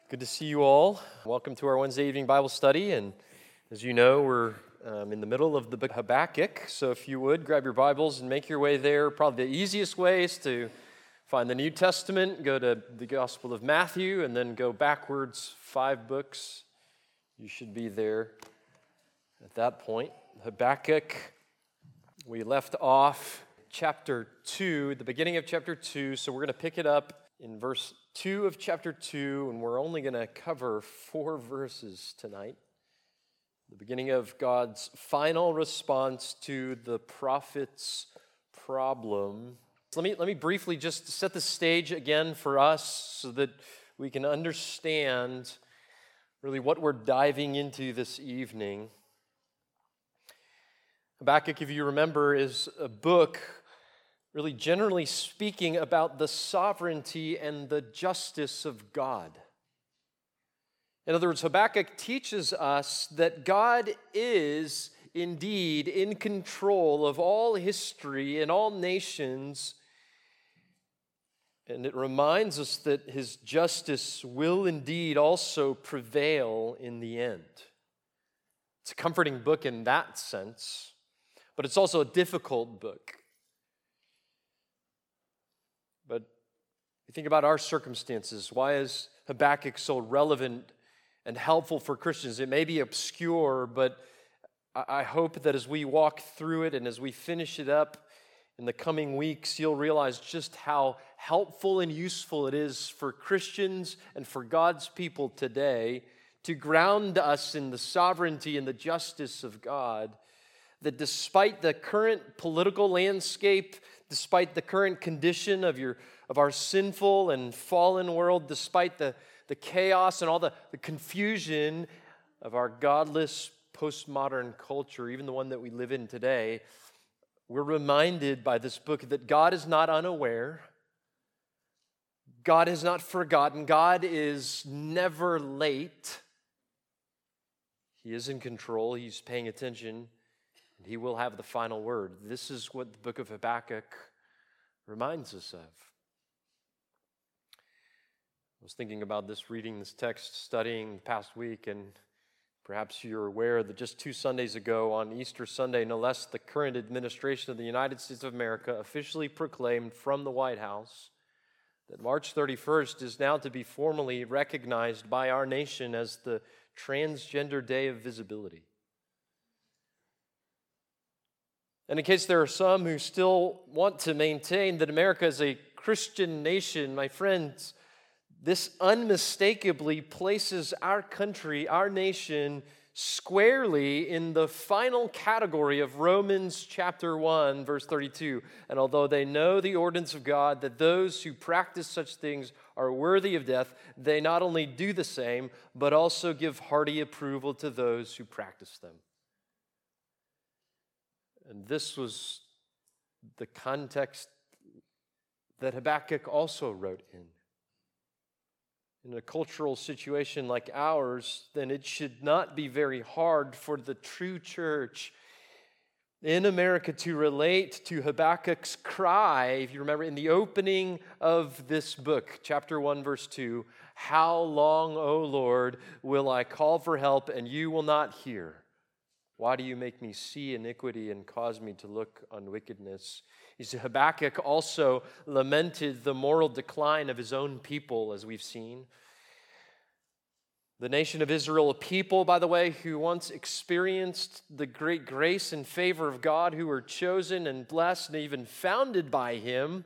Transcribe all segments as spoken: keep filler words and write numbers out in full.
Good to see you all. Welcome to our Wednesday evening Bible study. And as you know, we're um, in the middle of the book of Habakkuk. So if you would, grab your Bibles and make your way there. Probably the easiest way is to find the New Testament, go to the Gospel of Matthew, and then go backwards five books. You should be there at that point. Habakkuk, we left off chapter two, the beginning of chapter two. So we're going to pick it up in verse two of chapter two, and we're only going to cover four verses tonight. The beginning of God's final response to the prophet's problem. Let me, let me briefly just set the stage again for us so that we can understand really what we're diving into this evening. Habakkuk, if you remember, is a book really generally speaking about the sovereignty and the justice of God. In other words, Habakkuk teaches us that God is indeed in control of all history and all nations, and it reminds us that his justice will indeed also prevail in the end. It's a comforting book in that sense, but it's also a difficult book. But you think about our circumstances. Why is Habakkuk so relevant and helpful for Christians? It may be obscure, but I hope that as we walk through it and as we finish it up in the coming weeks, you'll realize just how helpful and useful it is for Christians and for God's people today to ground us in the sovereignty and the justice of God, that despite the current political landscape, despite the current condition of your of our sinful and fallen world, despite the, the chaos and all the, the confusion of our godless postmodern culture, even the one that we live in today, we're reminded by this book that God is not unaware. God has not forgotten. God is never late. He is in control. He's paying attention. And he will have the final word. This is what the book of Habakkuk reminds us of. I was thinking about this, reading this text, studying the past week, and perhaps you're aware that just two Sundays ago, on Easter Sunday, no less, the current administration of the United States of America officially proclaimed from the White House that March thirty-first is now to be formally recognized by our nation as the Transgender Day of Visibility. And in case there are some who still want to maintain that America is a Christian nation, my friends, this unmistakably places our country, our nation, squarely in the final category of Romans chapter one, verse thirty-two. And although they know the ordinance of God, that those who practice such things are worthy of death, they not only do the same, but also give hearty approval to those who practice them. And this was the context that Habakkuk also wrote in. In a cultural situation like ours, then it should not be very hard for the true church in America to relate to Habakkuk's cry, if you remember, in the opening of this book, chapter one, verse two, "How long, O Lord, will I call for help, and you will not hear? Why do you make me see iniquity and cause me to look on wickedness?" You see, Habakkuk also lamented the moral decline of his own people, as we've seen. The nation of Israel, a people, by the way, who once experienced the great grace and favor of God, who were chosen and blessed and even founded by him,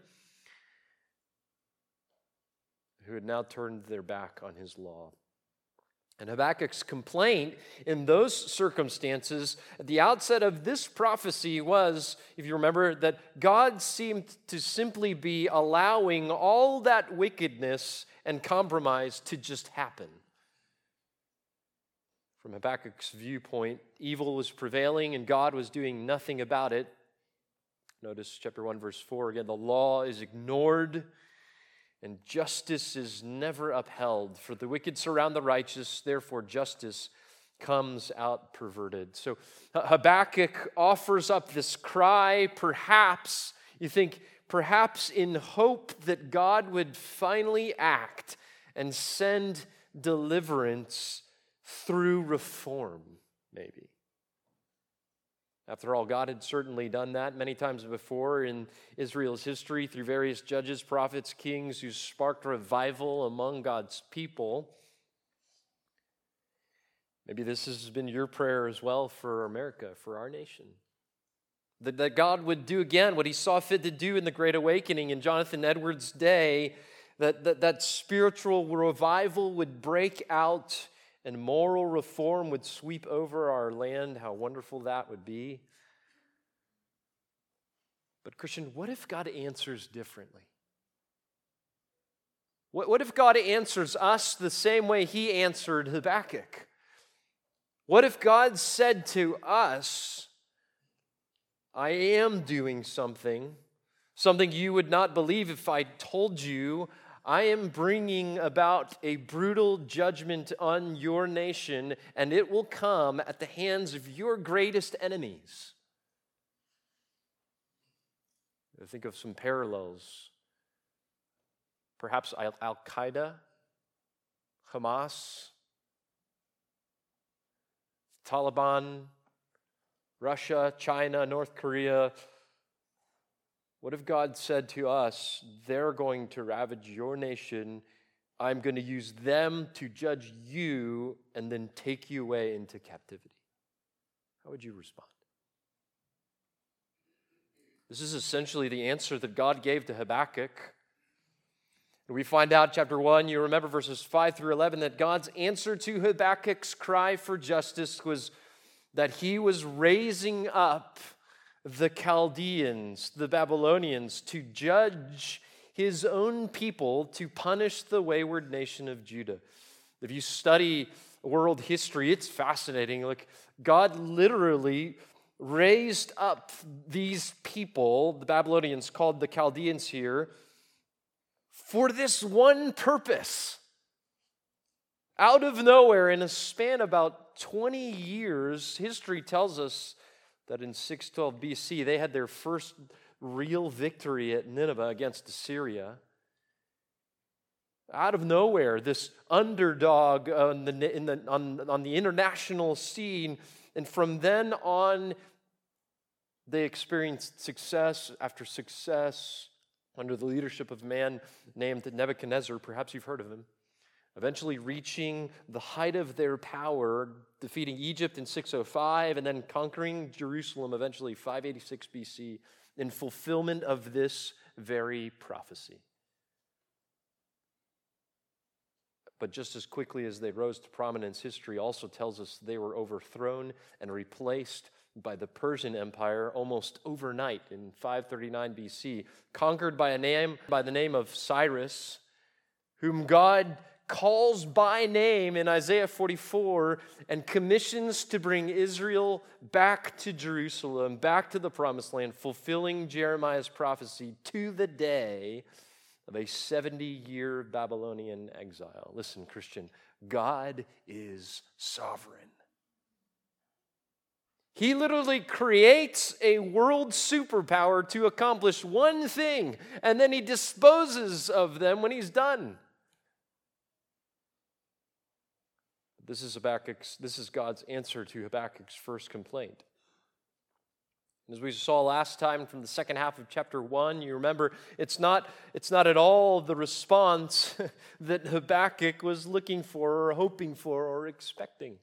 who had now turned their back on his law. And Habakkuk's complaint in those circumstances at the outset of this prophecy was, if you remember, that God seemed to simply be allowing all that wickedness and compromise to just happen. From Habakkuk's viewpoint, evil was prevailing and God was doing nothing about it. Notice chapter one, verse four again, the law is ignored and justice is never upheld. For the wicked surround the righteous, therefore justice comes out perverted. So Habakkuk offers up this cry, perhaps, you think, perhaps in hope that God would finally act and send deliverance through reform, maybe. After all, God had certainly done that many times before in Israel's history through various judges, prophets, kings who sparked revival among God's people. Maybe this has been your prayer as well for America, for our nation. That, that God would do again what he saw fit to do in the Great Awakening in Jonathan Edwards' day, that, that, that spiritual revival would break out and moral reform would sweep over our land. How wonderful that would be. But Christian, what if God answers differently? What, what if God answers us the same way he answered Habakkuk? What if God said to us, I am doing something, something you would not believe if I told you. I am bringing about a brutal judgment on your nation, and it will come at the hands of your greatest enemies. Think of some parallels. Perhaps Al-Qaeda, Hamas, Taliban, Russia, China, North Korea. What if God said to us, they're going to ravage your nation, I'm going to use them to judge you and then take you away into captivity? How would you respond? This is essentially the answer that God gave to Habakkuk. We find out, chapter one, you remember verses five through eleven, that God's answer to Habakkuk's cry for justice was that he was raising up the Chaldeans, the Babylonians, to judge his own people, to punish the wayward nation of Judah. If you study world history, it's fascinating. Like, God literally raised up these people, the Babylonians called the Chaldeans here, for this one purpose. Out of nowhere, in a span of about twenty years, history tells us that in six twelve B C, they had their first real victory at Nineveh against Assyria. Out of nowhere, this underdog on the, in the, on, on the international scene, and from then on, they experienced success after success under the leadership of a man named Nebuchadnezzar. Perhaps you've heard of him. Eventually reaching the height of their power, defeating Egypt in six oh five, and then conquering Jerusalem eventually five eighty-six B C in fulfillment of this very prophecy. But just as quickly as they rose to prominence, history also tells us they were overthrown and replaced by the Persian Empire almost overnight in five thirty-nine B C, conquered by a name by the name of Cyrus, whom God calls by name in Isaiah forty-four and commissions to bring Israel back to Jerusalem, back to the promised land, fulfilling Jeremiah's prophecy to the day of a seventy-year Babylonian exile. Listen, Christian, God is sovereign. He literally creates a world superpower to accomplish one thing, and then he disposes of them when he's done. This is Habakkuk's, this is God's answer to Habakkuk's first complaint. As we saw last time from the second half of chapter one, you remember it's not, it's not at all the response that Habakkuk was looking for or hoping for or expecting.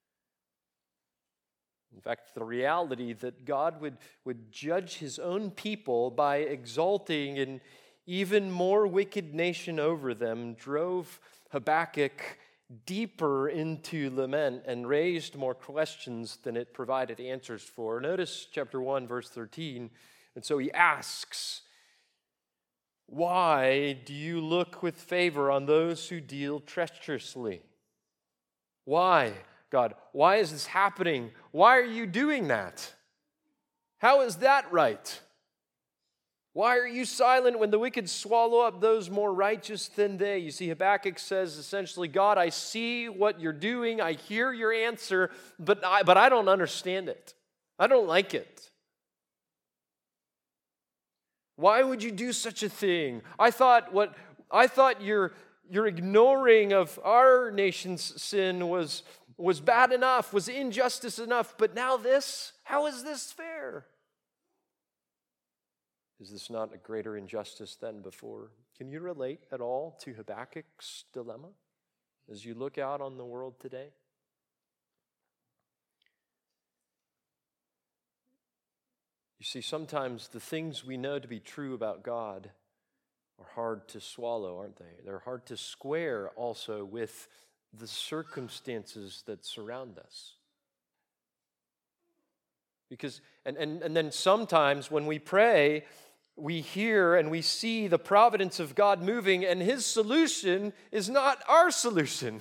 In fact, the reality that God would, would judge his own people by exalting an even more wicked nation over them drove Habakkuk deeper into lament and raised more questions than it provided answers for. Notice chapter one, verse thirteen. And so he asks, why do you look with favor on those who deal treacherously? Why, God? Why is this happening? Why are you doing that? How is that right? Why are you silent when the wicked swallow up those more righteous than they? You see, Habakkuk says essentially, God, I see what you're doing. I hear your answer, but I, but I don't understand it. I don't like it. Why would you do such a thing? I thought what I thought your your ignoring of our nation's sin was, was bad enough, was injustice enough, but now this? How is this fair? Is this not a greater injustice than before? Can you relate at all to Habakkuk's dilemma as you look out on the world today? You see, sometimes the things we know to be true about God are hard to swallow, aren't they? They're hard to square also with the circumstances that surround us. Because, and, and, and then sometimes when we pray, we hear and we see the providence of God moving, and His solution is not our solution.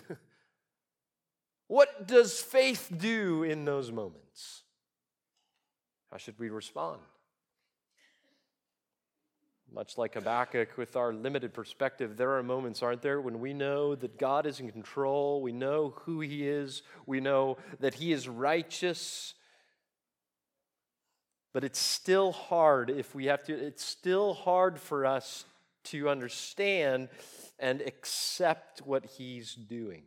What does faith do in those moments? How should we respond? Much like Habakkuk, with our limited perspective, there are moments, aren't there, when we know that God is in control, we know who He is, we know that He is righteous, but it's still hard if we have to, it's still hard for us to understand and accept what He's doing.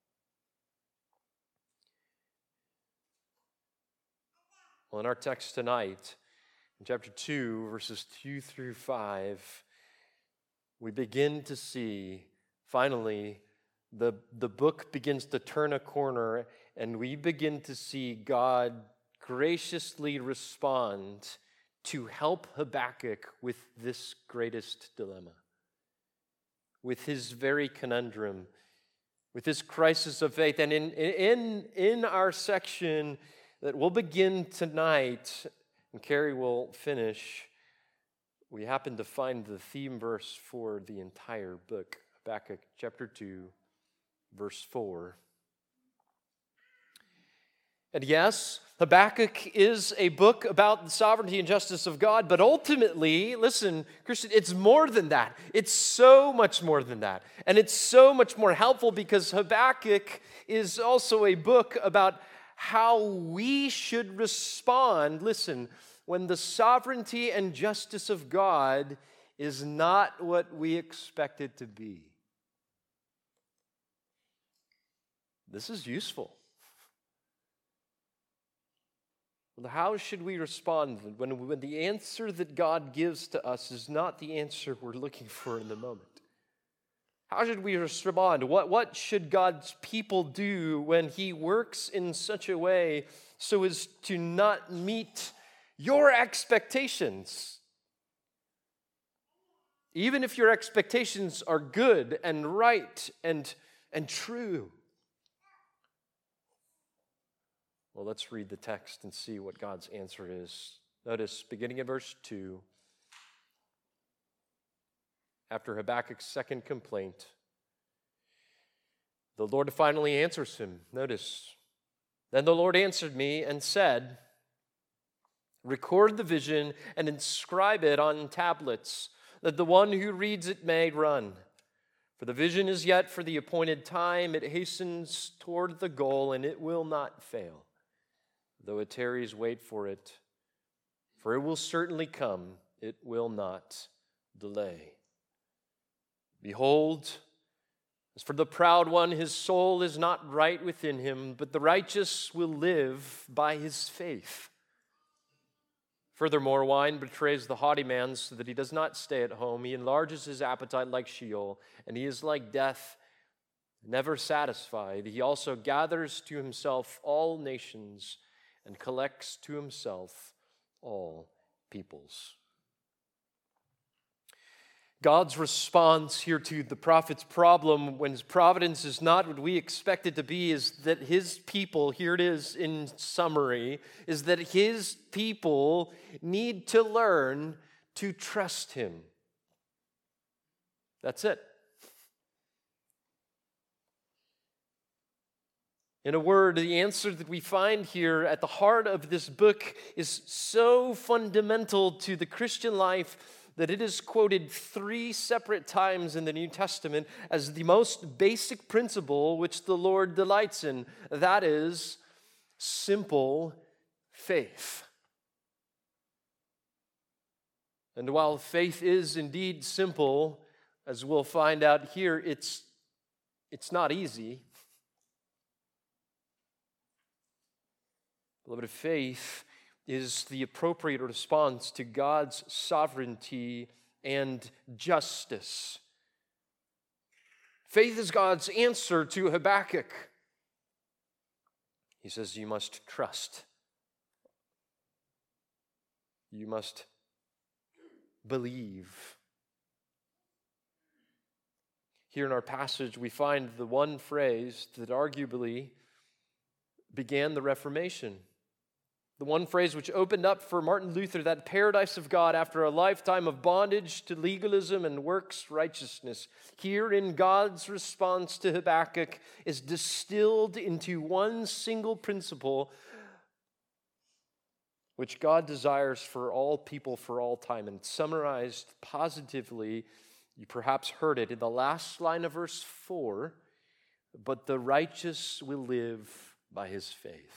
Well, in our text tonight, in chapter two, verses two through five, we begin to see, finally, the, the book begins to turn a corner, and we begin to see God graciously respond to help Habakkuk with this greatest dilemma, with his very conundrum, with his crisis of faith. And in, in, in our section that we'll begin tonight, and Carrie will finish, we happen to find the theme verse for the entire book, Habakkuk chapter two, verse four. And yes, Habakkuk is a book about the sovereignty and justice of God, but ultimately, listen, Christian, it's more than that. It's so much more than that. And it's so much more helpful because Habakkuk is also a book about how we should respond, listen, when the sovereignty and justice of God is not what we expect it to be. This is useful. How should we respond when, when the answer that God gives to us is not the answer we're looking for in the moment? How should we respond? What, what should God's people do when He works in such a way so as to not meet your expectations? Even if your expectations are good and right and, and true. Well, let's read the text and see what God's answer is. Notice, beginning in verse two, after Habakkuk's second complaint, the Lord finally answers him. Notice, then the Lord answered me and said, record the vision and inscribe it on tablets, that the one who reads it may run. For the vision is yet for the appointed time. It hastens toward the goal, and it will not fail. Though it tarries, wait for it, for it will certainly come. It will not delay. Behold, as for the proud one, his soul is not right within him, but the righteous will live by his faith. Furthermore, wine betrays the haughty man so that he does not stay at home. He enlarges his appetite like Sheol, and he is like death, never satisfied. He also gathers to himself all nations and collects to himself all peoples. God's response here to the prophet's problem when his providence is not what we expect it to be is that his people, here it is in summary, is that his people need to learn to trust him. That's it. In a word, the answer that we find here at the heart of this book is so fundamental to the Christian life that it is quoted three separate times in the New Testament as the most basic principle which the Lord delights in. That is simple faith. And while faith is indeed simple, as we'll find out here, it's It's not easy. Beloved, faith is the appropriate response to God's sovereignty and justice. Faith is God's answer to Habakkuk. He says, you must trust. You must believe. Here in our passage, we find the one phrase that arguably began the Reformation. The one phrase which opened up for Martin Luther that paradise of God after a lifetime of bondage to legalism and works righteousness. Here in God's response to Habakkuk is distilled into one single principle which God desires for all people for all time, and summarized positively. You perhaps heard it in the last line of verse four, but the righteous will live by his faith.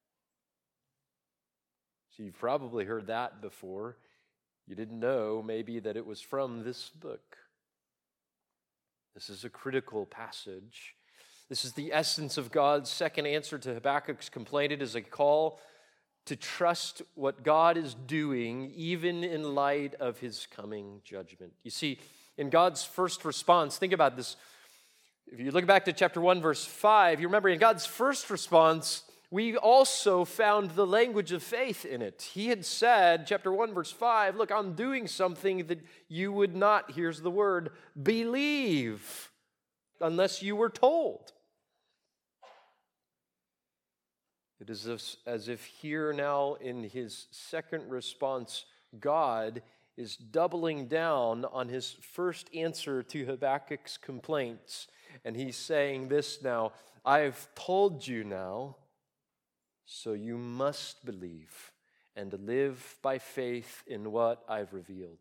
So you've probably heard that before. You didn't know maybe that it was from this book. This is a critical passage. This is the essence of God's second answer to Habakkuk's complaint. It is a call to trust what God is doing, even in light of his coming judgment. You see, in God's first response, think about this. If you look back to chapter one, verse five, you remember in God's first response, we also found the language of faith in it. He had said, chapter one, verse five, look, I'm doing something that you would not, here's the word, believe, unless you were told. It is as, as if here now in his second response, God is doubling down on his first answer to Habakkuk's complaints. And he's saying this now, I've told you now, so you must believe and live by faith in what I've revealed.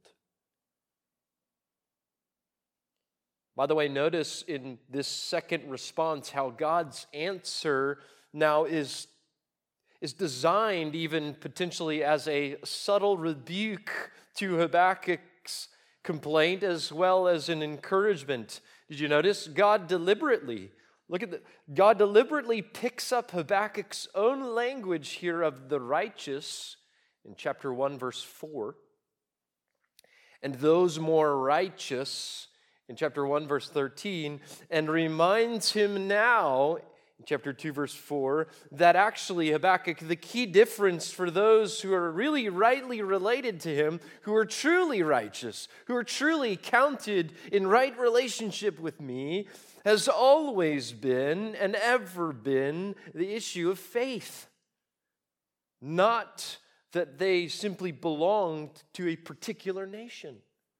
By the way, notice in this second response how God's answer now is, is designed even potentially as a subtle rebuke to Habakkuk's complaint as well as an encouragement. Did you notice? God deliberately Look at the, God deliberately picks up Habakkuk's own language here of the righteous in chapter one, verse four, and those more righteous in chapter one, verse thirteen, and reminds him now in chapter two, verse four, that actually Habakkuk, the key difference for those who are really rightly related to him, who are truly righteous, who are truly counted in right relationship with me, has always been and ever been the issue of faith. Not that they simply belonged to a particular nation.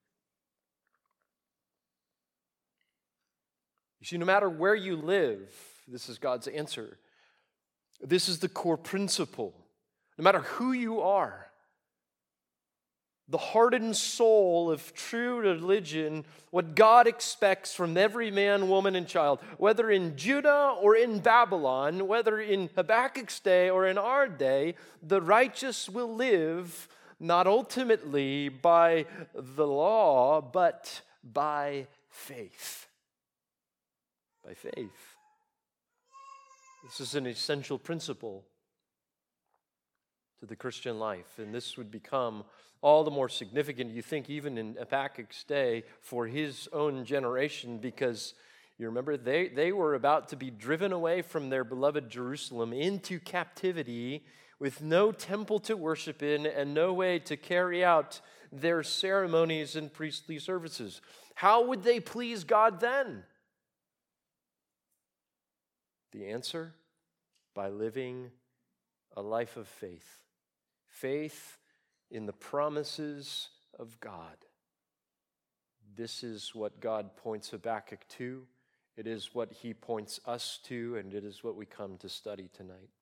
You see, no matter where you live, this is God's answer. This is the core principle. No matter who you are, the heart and soul of true religion, what God expects from every man, woman, and child, whether in Judah or in Babylon, whether in Habakkuk's day or in our day, the righteous will live not ultimately by the law, but by faith. By faith. This is an essential principle to the Christian life, and this would become all the more significant, you think, even in Habakkuk's day for his own generation, because you remember they, they were about to be driven away from their beloved Jerusalem into captivity with no temple to worship in and no way to carry out their ceremonies and priestly services. How would they please God then? The answer? By living a life of faith. Faith in the promises of God. This is what God points Habakkuk to. It is what he points us to, and it is what we come to study tonight.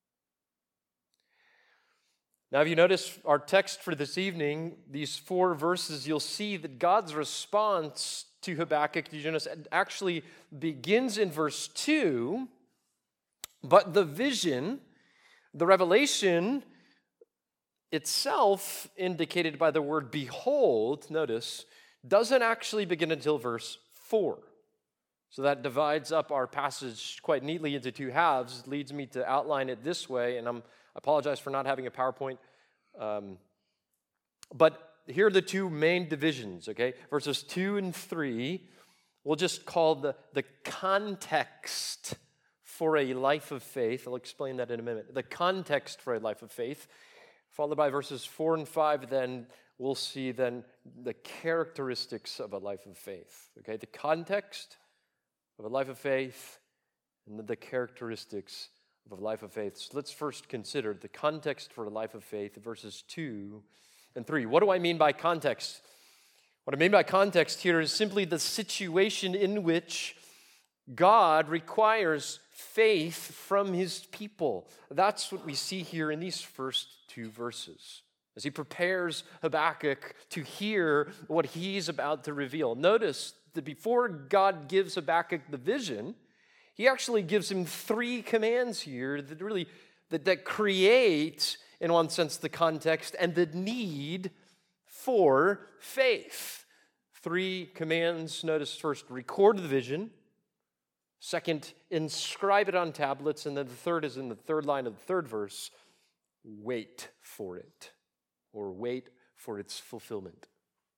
Now, if you notice our text for this evening, these four verses, you'll see that God's response to Habakkuk, did you notice, actually begins in verse two, but the vision, the revelation itself, indicated by the word behold, notice, doesn't actually begin until verse four. So that divides up our passage quite neatly into two halves. It leads me to outline it this way, and I'm, I apologize for not having a PowerPoint. Um, but here are the two main divisions, okay? Verses two and three, we'll just call the, the context for a life of faith. I'll explain that in a minute. The context for a life of faith, followed by verses four and five, then we'll see then the characteristics of a life of faith, okay? The context of a life of faith, and the characteristics of a life of faith. So let's first consider the context for a life of faith, verses two and three. What do I mean by context? What I mean by context here is simply the situation in which God requires faith from his people. That's what we see here in these first two verses, as he prepares Habakkuk to hear what he's about to reveal. Notice that before God gives Habakkuk the vision, he actually gives him three commands here that really that, that create, in one sense, the context and the need for faith. Three commands. Notice first, record the vision. Second, inscribe it on tablets. And then the third is in the third line of the third verse, wait for it, or wait for its fulfillment.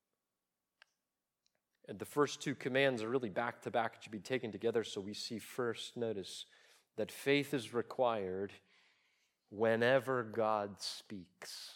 And the first two commands are really back to back. It should be taken together. So we see first, notice, that faith is required whenever God speaks.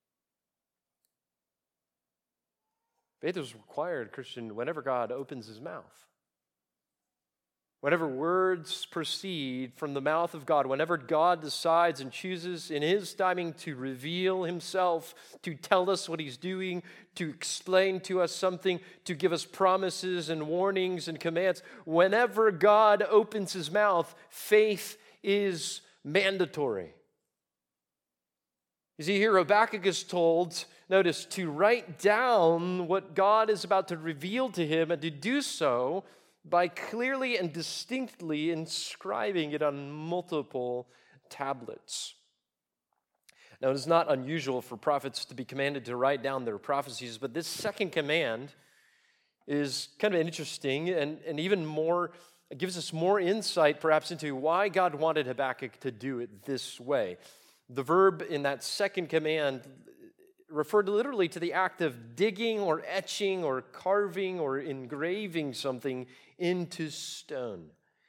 Faith is required, Christian, whenever God opens his mouth. Whenever words proceed from the mouth of God, whenever God decides and chooses in his timing to reveal himself, to tell us what he's doing, to explain to us something, to give us promises and warnings and commands, whenever God opens his mouth, faith is mandatory. You see, here Habakkuk is told, notice, to write down what God is about to reveal to him and to do so by clearly and distinctly inscribing it on multiple tablets. Now, it is not unusual for prophets to be commanded to write down their prophecies, but this second command is kind of interesting and, and even more, it gives us more insight perhaps into why God wanted Habakkuk to do it this way. The verb in that second command referred literally to the act of digging or etching or carving or engraving something into stone,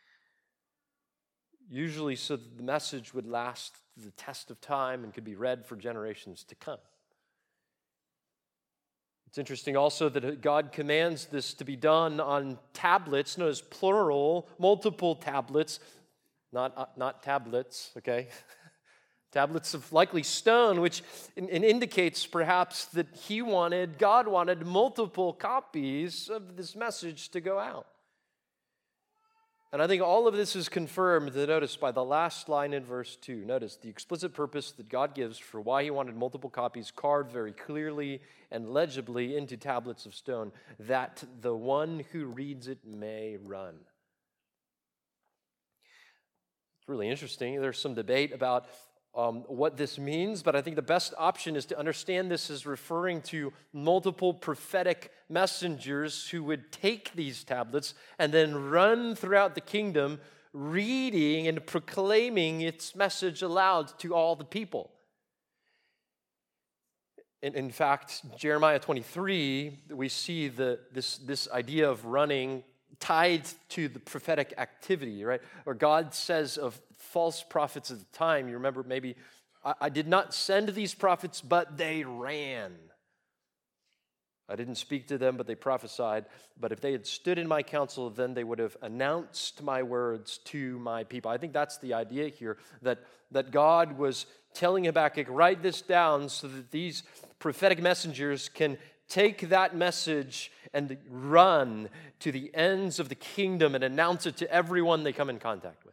usually so that the message would last the test of time and could be read for generations to come. It's interesting also that God commands this to be done on tablets, notice plural, multiple tablets, not, uh, not tablets, okay? Tablets of likely stone, which in, in indicates perhaps that he wanted, God wanted multiple copies of this message to go out. And I think all of this is confirmed, notice, by the last line in verse two. Notice the explicit purpose that God gives for why he wanted multiple copies carved very clearly and legibly into tablets of stone, that the one who reads it may run. It's really interesting. There's some debate about Um, what this means, but I think the best option is to understand this as referring to multiple prophetic messengers who would take these tablets and then run throughout the kingdom, reading and proclaiming its message aloud to all the people. In, in fact, Jeremiah twenty-three, we see the, this, this idea of running tied to the prophetic activity, right? Or God says of false prophets at the time, you remember maybe, I, I did not send these prophets, but they ran. I didn't speak to them, but they prophesied. But if they had stood in my counsel, then they would have announced my words to my people. I think that's the idea here, that, that God was telling Habakkuk, write this down so that these prophetic messengers can take that message and run to the ends of the kingdom and announce it to everyone they come in contact with.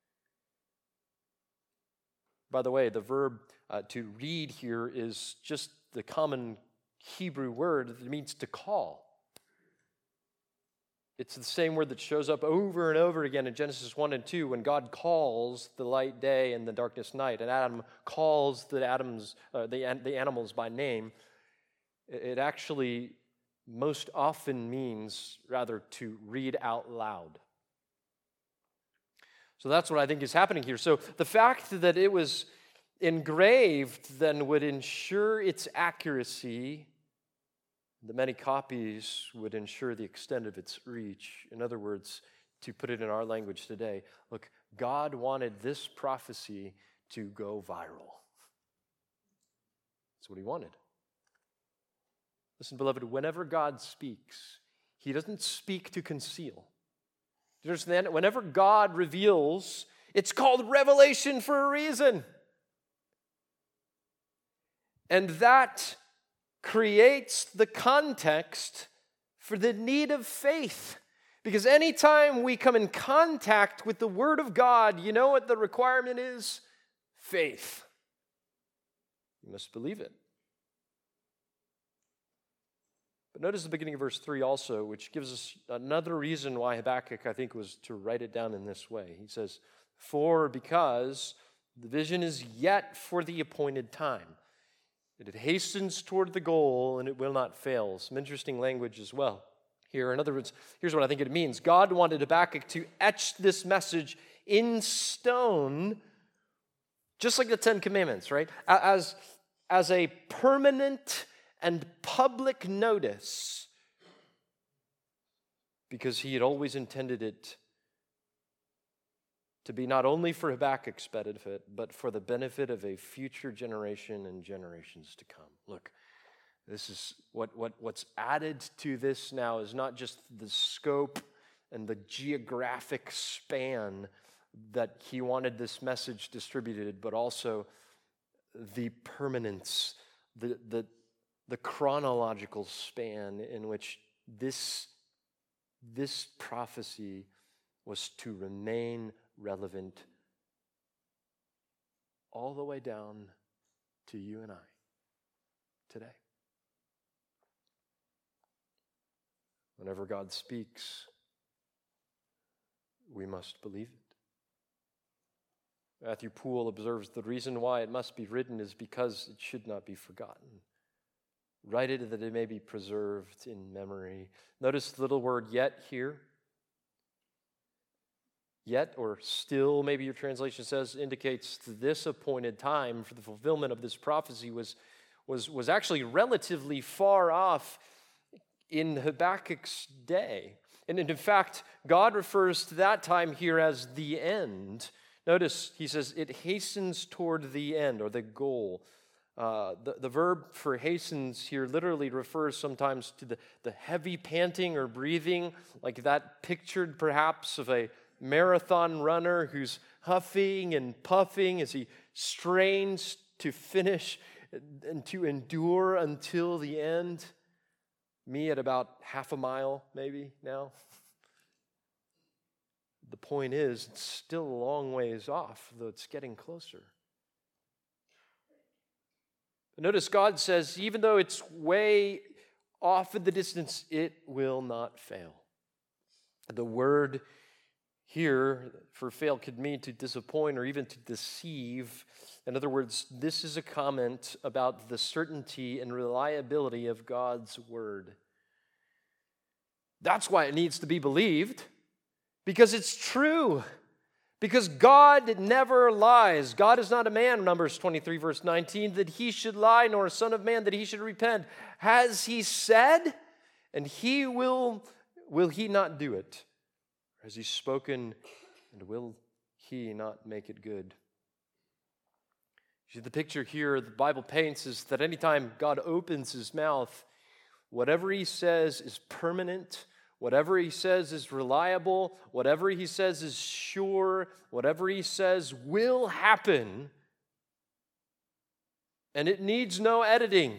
By the way, the verb uh, to read here is just the common Hebrew word that means to call. It's the same word that shows up over and over again in Genesis one and two when God calls the light day and the darkness night, and Adam calls the, Adams, uh, the, the animals by name. It actually most often means, rather, to read out loud. So that's what I think is happening here. So the fact that it was engraved then would ensure its accuracy. The many copies would ensure the extent of its reach. In other words, to put it in our language today, look, God wanted this prophecy to go viral. That's what he wanted. Listen, beloved, whenever God speaks, he doesn't speak to conceal. Do you understand? Whenever God reveals, it's called revelation for a reason. And that creates the context for the need of faith. Because anytime we come in contact with the Word of God, you know what the requirement is? Faith. You must believe it. But notice the beginning of verse three also, which gives us another reason why Habakkuk, I think, was to write it down in this way. He says, for because the vision is yet for the appointed time. It hastens toward the goal, and it will not fail. Some interesting language as well here. In other words, here's what I think it means. God wanted Habakkuk to etch this message in stone, just like the Ten Commandments, right? As, as a permanent and public notice, because he had always intended it to be not only for Habakkuk's benefit, but for the benefit of a future generation and generations to come. Look, this is what, what what's added to this now is not just the scope and the geographic span that he wanted this message distributed, but also the permanence, the the the chronological span in which this, this prophecy was to remain relevant all the way down to you and I today. Whenever God speaks, we must believe it. Matthew Poole observes the reason why it must be written is because it should not be forgotten. Write it that it may be preserved in memory. Notice the little word yet here. Yet, or still, maybe your translation says, indicates this appointed time for the fulfillment of this prophecy was, was, was actually relatively far off in Habakkuk's day. And in fact, God refers to that time here as the end. Notice, he says, it hastens toward the end, or the goal. Uh, the, the verb for hastens here literally refers sometimes to the, the heavy panting or breathing, like that pictured perhaps of a marathon runner who's huffing and puffing as he strains to finish and to endure until the end. Me at about half a mile, maybe now. The point is, it's still a long ways off, though it's getting closer. But notice God says, even though it's way off in the distance, it will not fail. The word here for fail could mean to disappoint or even to deceive. In other words, this is a comment about the certainty and reliability of God's word. That's why it needs to be believed, because it's true. Because God never lies. God is not a man, Numbers twenty-three, verse nineteen, that he should lie, nor a son of man that he should repent. Has he said, and he will, will he not do it? Has he spoken, and will he not make it good? See, the picture here the Bible paints is that anytime God opens his mouth, whatever he says is permanent, whatever he says is reliable, whatever he says is sure, whatever he says will happen, and it needs no editing.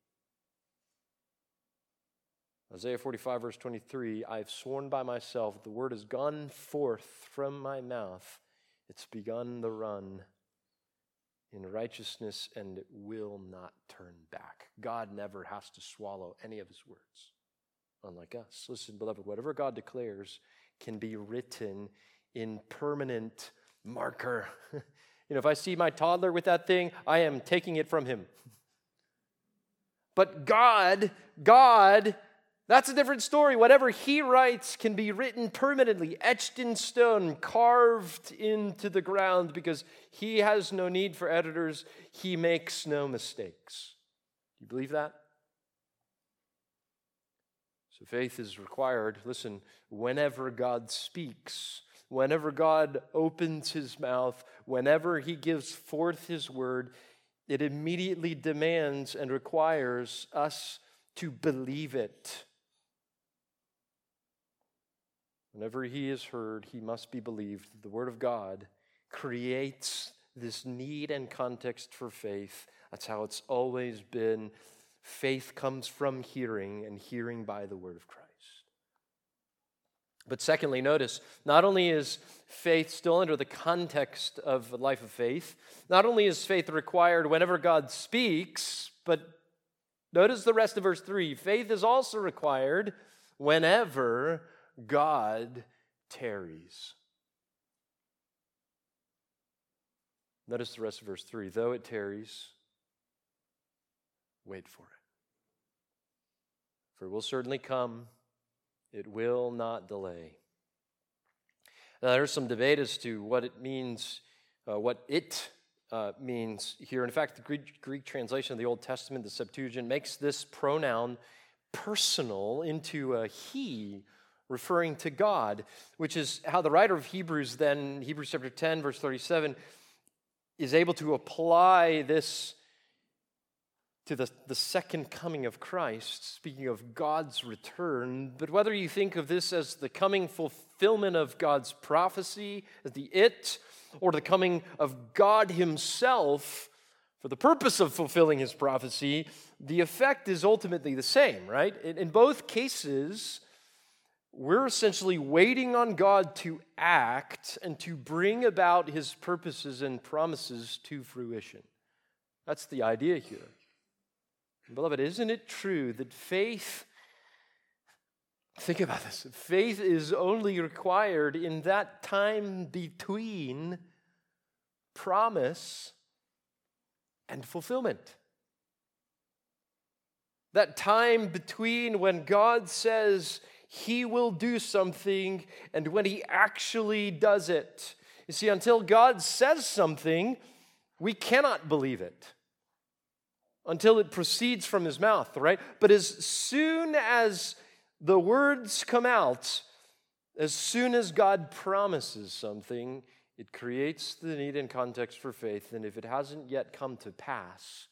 Isaiah forty-five, verse twenty-three, I've sworn by myself, the word has gone forth from my mouth. It's begun the run in righteousness, and it will not turn back. God never has to swallow any of his words, unlike us. Listen, beloved, whatever God declares can be written in permanent marker. You know, if I see my toddler with that thing, I am taking it from him. But God, God That's a different story. Whatever he writes can be written permanently, etched in stone, carved into the ground, because he has no need for editors. He makes no mistakes. Do you believe that? So faith is required, listen, whenever God speaks, whenever God opens his mouth, whenever he gives forth his word, it immediately demands and requires us to believe it. Whenever he is heard, he must be believed. The word of God creates this need and context for faith. That's how it's always been. Faith comes from hearing, and hearing by the word of Christ. But secondly, notice, not only is faith still under the context of a life of faith, not only is faith required whenever God speaks, but notice the rest of verse three. Faith is also required whenever God tarries. Notice the rest of verse three. Though it tarries, wait for it. For it will certainly come. It will not delay. Now, there's some debate as to what it means, uh, what it uh, means here. In fact, the Greek, Greek translation of the Old Testament, the Septuagint, makes this pronoun personal into a he, referring to God, which is how the writer of Hebrews then, Hebrews chapter ten, verse thirty-seven, is able to apply this to the, the second coming of Christ, speaking of God's return. But whether you think of this as the coming fulfillment of God's prophecy, as the it, or the coming of God himself for the purpose of fulfilling his prophecy, the effect is ultimately the same, right? In, in both cases, we're essentially waiting on God to act and to bring about his purposes and promises to fruition. That's the idea here. Beloved, isn't it true that faith, think about this, faith is only required in that time between promise and fulfillment? That time between when God says he will do something and when he actually does it. You see, until God says something, we cannot believe it. Until it proceeds from his mouth, right? But as soon as the words come out, as soon as God promises something, it creates the need and context for faith. And if it hasn't yet come to pass,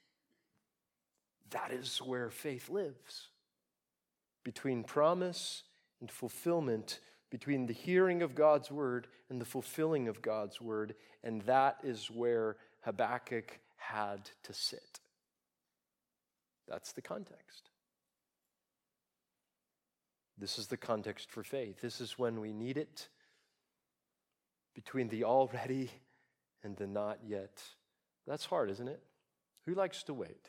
that is where faith lives. Between promise and fulfillment, between the hearing of God's word and the fulfilling of God's word. And that is where Habakkuk had to sit. That's the context. This is the context for faith. This is when we need it, between the already and the not yet. That's hard, isn't it? Who likes to wait?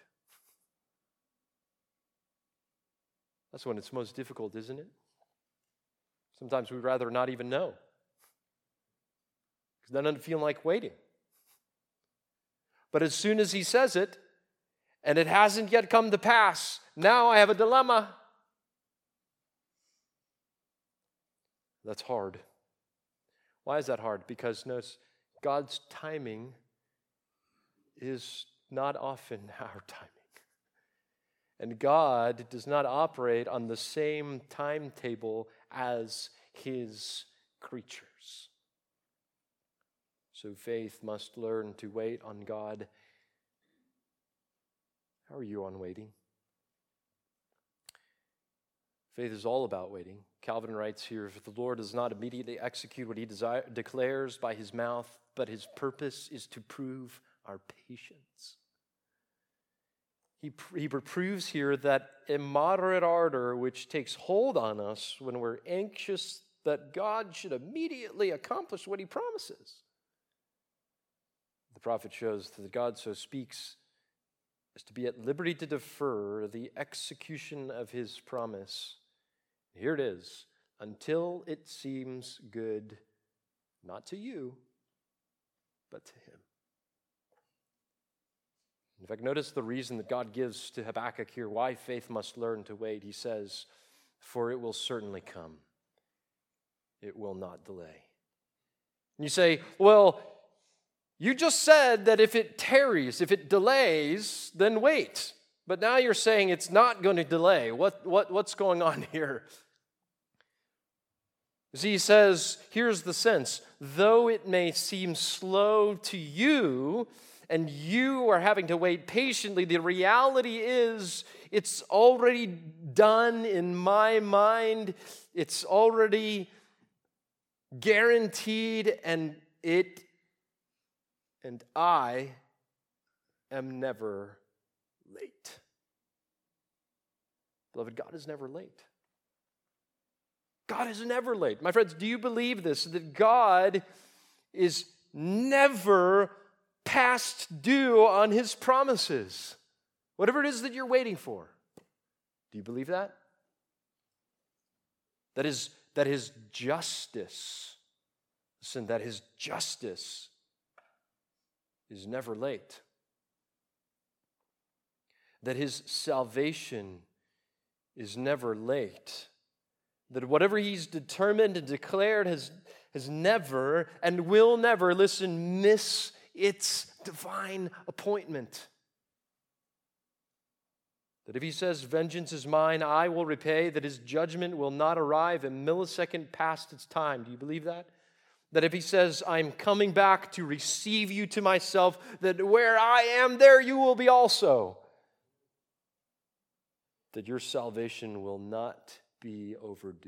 That's when it's most difficult, isn't it? Sometimes we'd rather not even know, because that doesn't feel like waiting. But as soon as he says it, and it hasn't yet come to pass, now I have a dilemma. That's hard. Why is that hard? Because notice, God's timing is not often our timing. And God does not operate on the same timetable as his creatures. So faith must learn to wait on God. How are you on waiting? Faith is all about waiting. Calvin writes here, if the Lord does not immediately execute what he desire, declares by his mouth, but his purpose is to prove our patience. He, he reproves here that immoderate ardor which takes hold on us when we're anxious that God should immediately accomplish what he promises. The prophet shows that God so speaks as to be at liberty to defer the execution of his promise. Here it is, until it seems good, not to you, but to him. In fact, notice the reason that God gives to Habakkuk here, why faith must learn to wait. He says, for it will certainly come. It will not delay. And you say, well, you just said that if it tarries, if it delays, then wait. But now you're saying it's not going to delay. What, what, what's going on here? See, he says, here's the sense. Though it may seem slow to you, and you are having to wait patiently, the reality is it's already done in my mind. It's already guaranteed, and it and I am never late. Beloved, God is never late. God is never late. My friends, do you believe this? That God is never past due on His promises. Whatever it is that you're waiting for. Do you believe that? That is, that His justice, listen, that His justice is never late. That His salvation is never late. That whatever He's determined and declared has, has never and will never, listen, miss its divine appointment. That if He says, vengeance is mine, I will repay, that His judgment will not arrive a millisecond past its time. Do you believe that? That if He says, I'm coming back to receive you to myself, that where I am, there you will be also. That your salvation will not be overdue.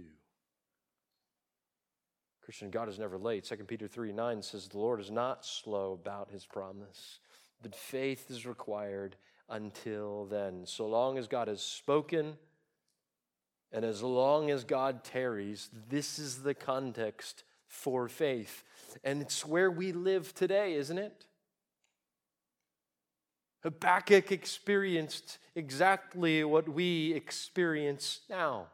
Christian, God is never late. Second Peter three nine says, the Lord is not slow about His promise, but faith is required until then. So long as God has spoken, and as long as God tarries, this is the context for faith. And it's where we live today, isn't it? Habakkuk experienced exactly what we experience now.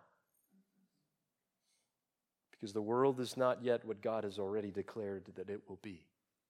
Because the world is not yet what God has already declared that it will be.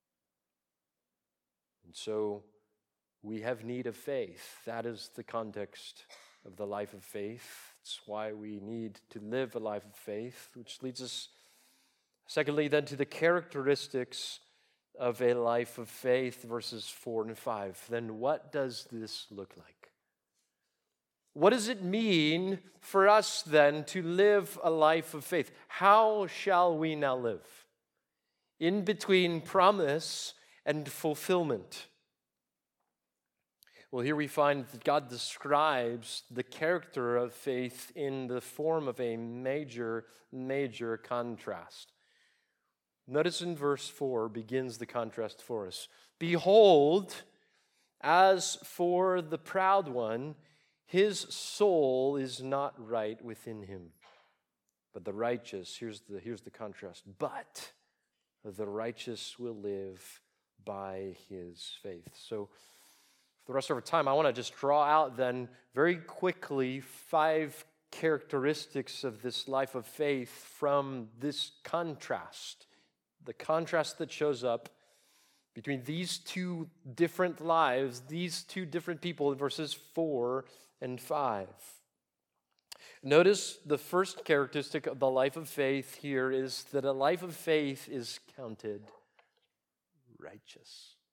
And so we have need of faith. That is the context of the life of faith. It's why we need to live a life of faith, which leads us, secondly, then to the characteristics of a life of faith, verses four and five. Then what does this look like? What does it mean for us then to live a life of faith? How shall we now live? In between promise and fulfillment. Well, here we find that God describes the character of faith in the form of a major, major contrast. Notice in verse four begins the contrast for us. Behold, as for the proud one, his soul is not right within him. But the righteous, here's the, here's the contrast, but the righteous will live by his faith. So for the rest of our time, I want to just draw out then very quickly five characteristics of this life of faith from this contrast. The contrast that shows up between these two different lives, these two different people in verses four and five. Notice the first characteristic of the life of faith here is that a life of faith is counted righteous.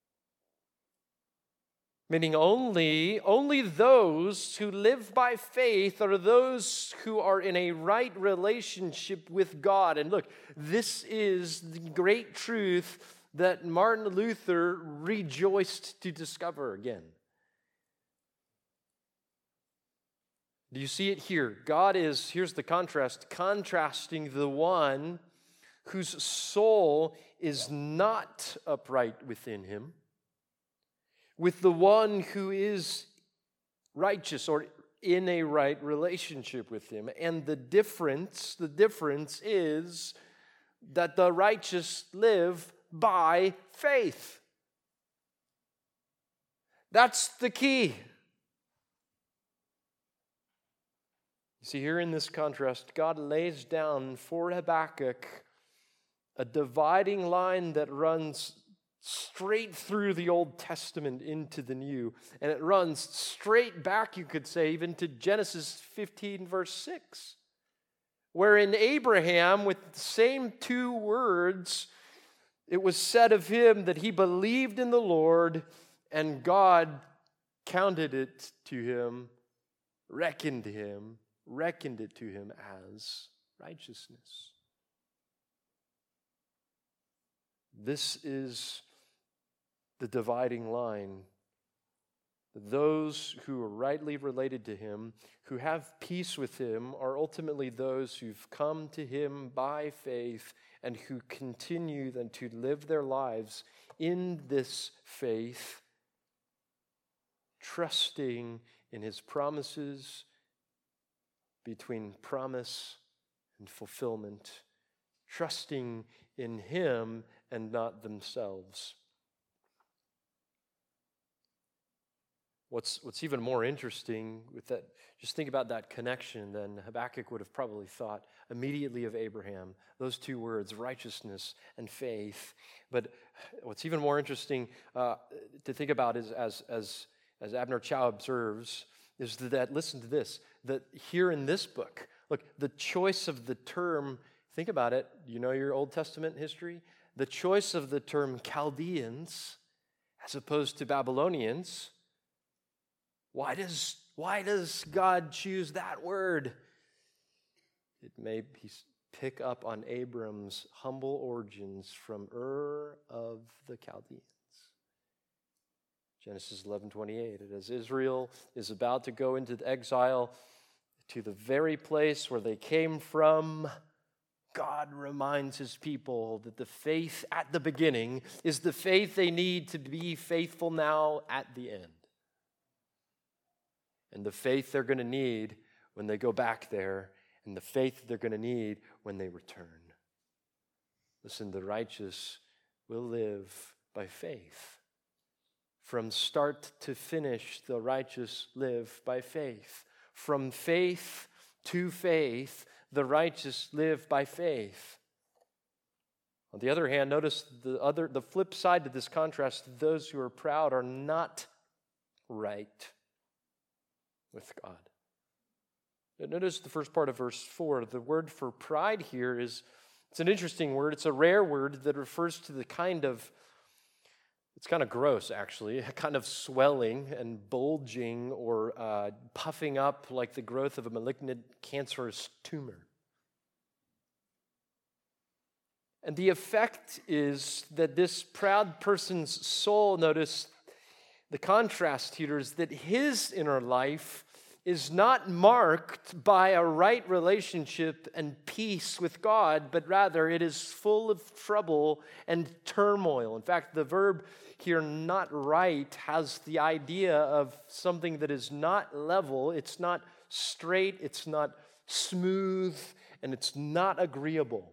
Meaning only, only those who live by faith are those who are in a right relationship with God. And look, this is the great truth that Martin Luther rejoiced to discover again. Do you see it here? God is, here's the contrast, contrasting the one whose soul is not upright within him with the one who is righteous or in a right relationship with him. And the difference, the difference is that the righteous live by faith. That's the key. You see, here in this contrast, God lays down for Habakkuk a dividing line that runs straight through the Old Testament into the New. And it runs straight back, you could say, even to Genesis fifteen, verse six, wherein Abraham, with the same two words, it was said of him that he believed in the Lord, and God counted it to him, reckoned him, reckoned it to him as righteousness. This is the dividing line. Those who are rightly related to him, who have peace with him, are ultimately those who've come to him by faith and who continue then to live their lives in this faith, trusting in his promises, between promise and fulfillment, trusting in him and not themselves. What's, what's even more interesting with that, just think about that connection, then Habakkuk would have probably thought immediately of Abraham, those two words, righteousness and faith. But what's even more interesting uh, to think about is, as, as, as Abner Chow observes, is that, listen to this, that here in this book, look, the choice of the term, think about it, you know your Old Testament history? The choice of the term Chaldeans as opposed to Babylonians. Why does, why does God choose that word? It may pick up on Abram's humble origins from Ur of the Chaldeans. Genesis eleven twenty-eight, as Israel is about to go into exile to the very place where they came from, God reminds his people that the faith at the beginning is the faith they need to be faithful now at the end. And the faith they're going to need when they go back there, and the faith they're going to need when they return. Listen, the righteous will live by faith. From start to finish, the righteous live by faith. From faith to faith, the righteous live by faith. On the other hand, notice the other, the flip side to this contrast, those who are proud are not right with God. Notice the first part of verse four. The word for pride here is, it's an interesting word. It's a rare word that refers to the kind of, it's kind of gross actually, a kind of swelling and bulging or uh, puffing up like the growth of a malignant cancerous tumor. And the effect is that this proud person's soul, notice the contrast here, is that his inner life is not marked by a right relationship and peace with God, but rather it is full of trouble and turmoil. In fact, the verb here, not right, has the idea of something that is not level, it's not straight, it's not smooth, and it's not agreeable.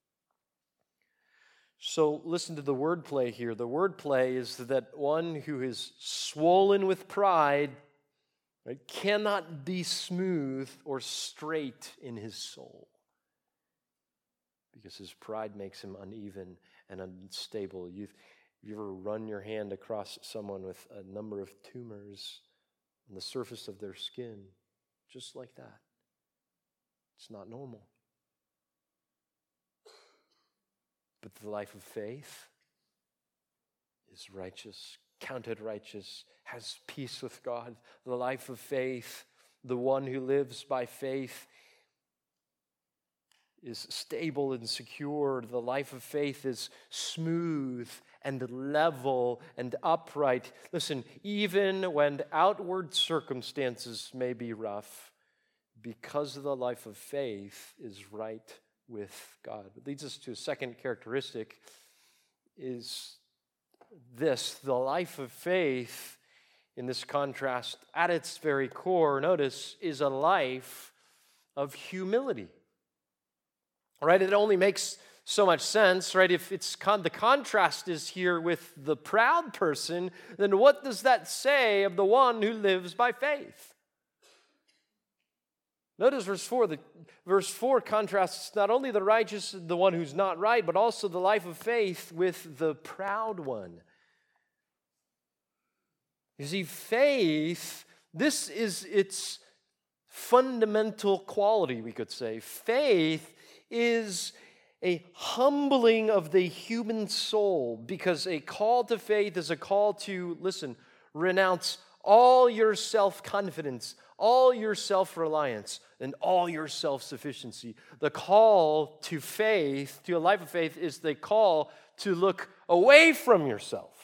So listen to the wordplay here. The wordplay is that one who is swollen with pride, right, cannot be smooth or straight in his soul because his pride makes him uneven and unstable. You've, you ever run your hand across someone with a number of tumors on the surface of their skin, just like that? It's not normal. But the life of faith is righteous, counted righteous, has peace with God. The life of faith, the one who lives by faith, is stable and secure. The life of faith is smooth and level and upright. Listen, even when outward circumstances may be rough, because the life of faith is right with God. It leads us to a second characteristic, is this: the life of faith, in this contrast, at its very core, notice, is a life of humility. Right? It only makes so much sense, right? If it's con- the contrast is here with the proud person, then what does that say of the one who lives by faith? Notice verse four. The, verse four contrasts not only the righteous, the one who's not right, but also the life of faith with the proud one. You see, faith, this is its fundamental quality, we could say. Faith is a humbling of the human soul, because a call to faith is a call to, listen, renounce all your self-confidence, all your self-reliance, and all your self-sufficiency. The call to faith, to a life of faith, is the call to look away from yourself.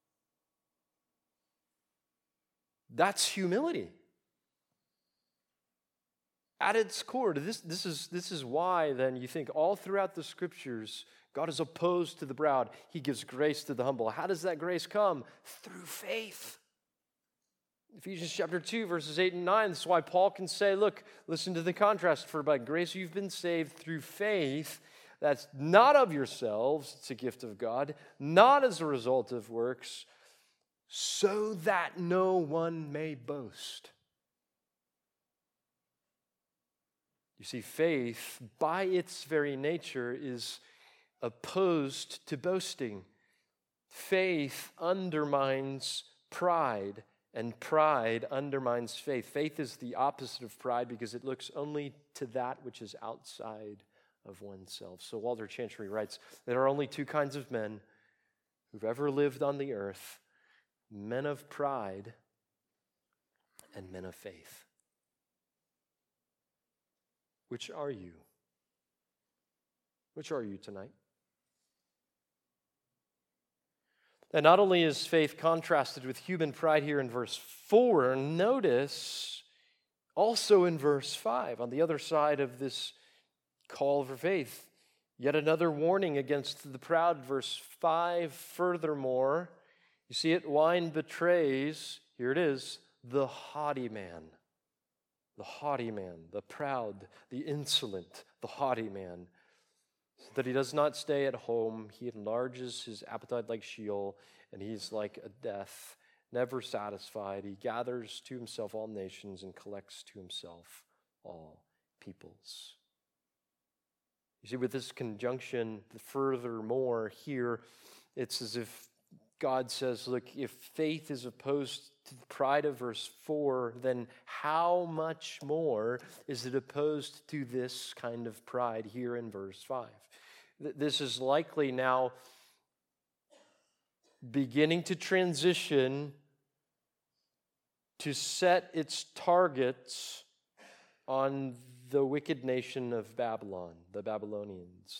That's humility. At its core, this, this, is, this is why then you think all throughout the Scriptures, God is opposed to the proud. He gives grace to the humble. How does that grace come? Through faith. Ephesians chapter two, verses eight and nine. That's why Paul can say, look, listen to the contrast. For by grace you've been saved through faith. That's not of yourselves. It's a gift of God. Not as a result of works, so that no one may boast. You see, faith, by its very nature, is opposed to boasting. Faith undermines pride, and pride undermines faith. Faith is the opposite of pride because it looks only to that which is outside of oneself. So Walter Chancery writes, there are only two kinds of men who've ever lived on the earth: men of pride and men of faith. Which are you? Which are you tonight? And not only is faith contrasted with human pride here in verse four, notice also in verse five, on the other side of this call for faith, yet another warning against the proud. Verse five, furthermore, you see it, wine betrays, here it is, the haughty man. The haughty man, the proud, the insolent, the haughty man, so that he does not stay at home. He enlarges his appetite like Sheol, and he's like a death, never satisfied. He gathers to himself all nations and collects to himself all peoples. You see, with this conjunction, furthermore, here, it's as if God says, look, if faith is opposed to the pride of verse four, then how much more is it opposed to this kind of pride here in verse five? This is likely now beginning to transition to set its targets on the wicked nation of Babylon, the Babylonians.